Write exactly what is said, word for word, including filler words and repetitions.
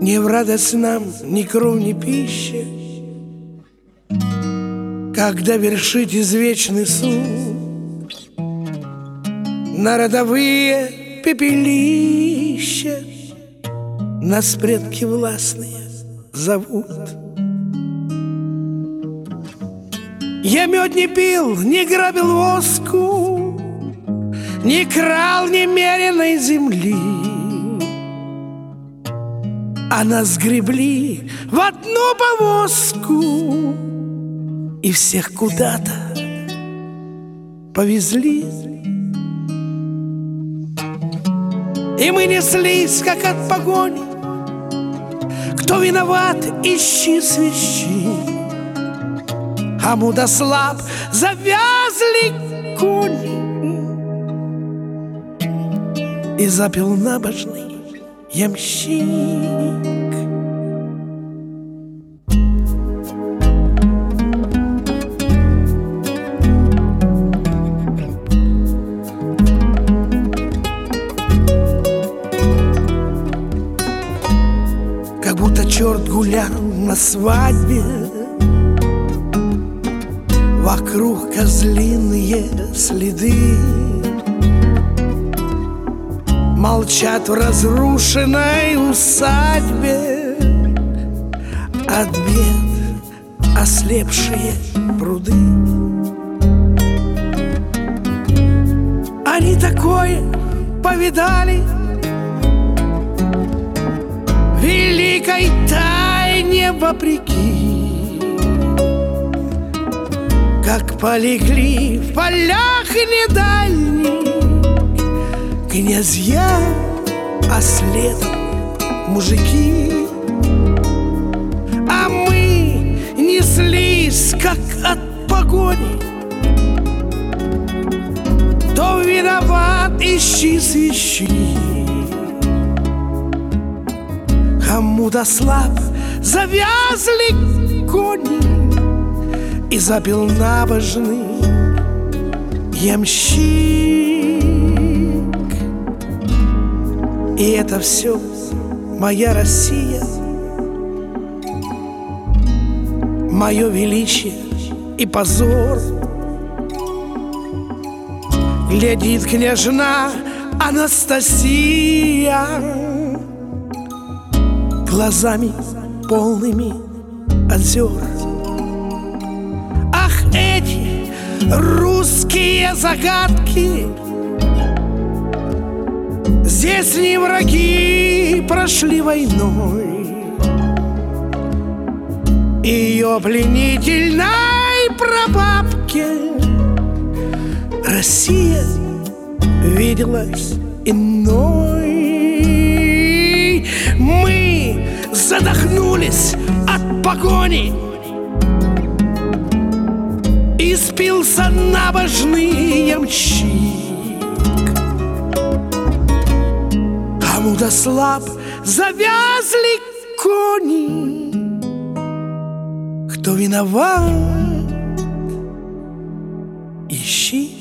Не в радость нам ни кров, ни пища, когда вершить извечный суд на родовые пепелища нас предки властные зовут. Я мед не пил, не грабил воску, не крал немеренной земли, а нас гребли в одну повозку и всех куда-то повезли. И мы неслись, как от погони. Кто виноват, ищи, свищи. А мудослаб завязли кони, и запел набожный ямщик. Как будто черт гулял на свадьбе, вокруг козлиные следы молчат в разрушенной усадьбе, от бед ослепшие пруды. Они такое повидали, великой тайне вопреки, как полегли в полях недальних князья, а следом мужики. А мы неслись, как от погони. Кто виноват, ищи, свищи. А мудослаб завязли кони, и запел набожный ямщик. И это все моя Россия, мое величие и позор. Глядит княжна Анастасия глазами полными озер. Ах, эти русские загадки! Здесь не враги прошли войной, ее пленительной прабабке Россия виделась иной. Мы задохнулись от погони, и спился набожный ямщик. А мудослаб завязли кони. Кто виноват, ищи.